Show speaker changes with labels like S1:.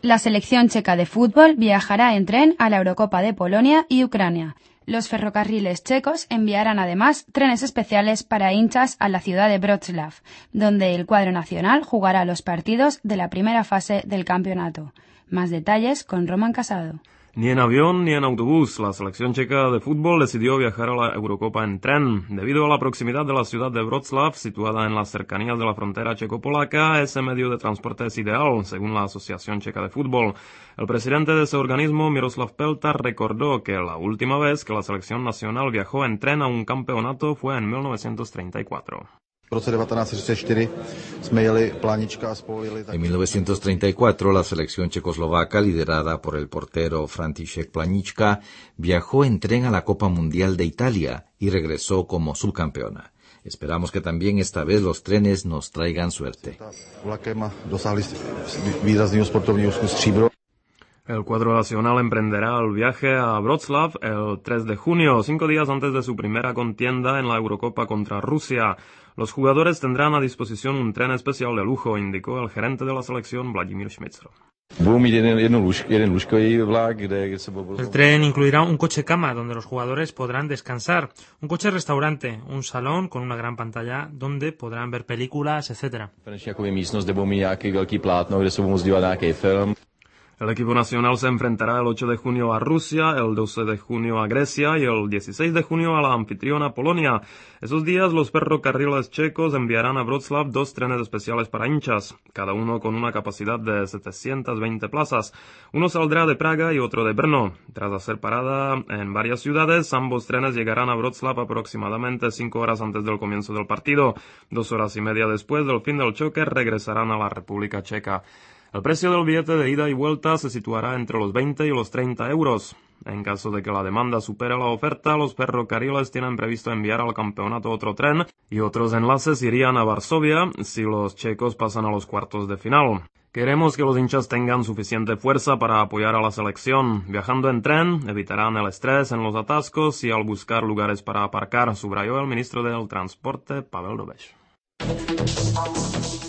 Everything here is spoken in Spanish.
S1: La selección checa de fútbol viajará en tren a la Eurocopa de Polonia y Ucrania. Los ferrocarriles checos enviarán además trenes especiales para hinchas a la ciudad de Wrocław, donde el cuadro nacional jugará los partidos de la primera fase del campeonato. Más detalles con Roman Casado.
S2: Ni en avión ni en autobús, la selección checa de fútbol decidió viajar a la Eurocopa en tren. Debido a la proximidad de la ciudad de Wrocław, situada en las cercanías de la frontera checo-polaca, ese medio de transporte es ideal, según la Asociación Checa de Fútbol. El presidente de ese organismo, Miroslav Pelta, recordó que la última vez que la selección nacional viajó en tren a un campeonato fue en 1934.
S3: En 1934, la selección checoslovaca, liderada por el portero František Planička, viajó en tren a la Copa Mundial de Italia y regresó como subcampeona. Esperamos que también esta vez los trenes nos traigan suerte.
S2: El cuadro nacional emprenderá el viaje a Wrocław el 3 de junio, 5 días antes de su primera contienda en la Eurocopa contra Rusia. Los jugadores tendrán a disposición un tren especial de lujo, indicó el gerente de la selección, Vladimír Šmicr.
S4: El tren incluirá un coche cama donde los jugadores podrán descansar, un coche restaurante, un salón con una gran pantalla donde podrán ver películas, etc.
S2: El equipo nacional se enfrentará el 8 de junio a Rusia, el 12 de junio a Grecia y el 16 de junio a la anfitriona Polonia. Esos días los ferrocarriles checos enviarán a Wrocław 2 trenes especiales para hinchas, cada uno con una capacidad de 720 plazas. Uno saldrá de Praga y otro de Brno. Tras hacer parada en varias ciudades, ambos trenes llegarán a Wrocław aproximadamente 5 horas antes del comienzo del partido. 2 horas y media después del fin del choque regresarán a la República Checa. El precio del billete de ida y vuelta se situará entre los 20 y los 30 euros. En caso de que la demanda supere la oferta, los ferrocarriles tienen previsto enviar al campeonato otro tren y otros enlaces irían a Varsovia si los checos pasan a los cuartos de final. Queremos que los hinchas tengan suficiente fuerza para apoyar a la selección. Viajando en tren, evitarán el estrés en los atascos y al buscar lugares para aparcar, subrayó el ministro del Transporte, Pavel Dobeš.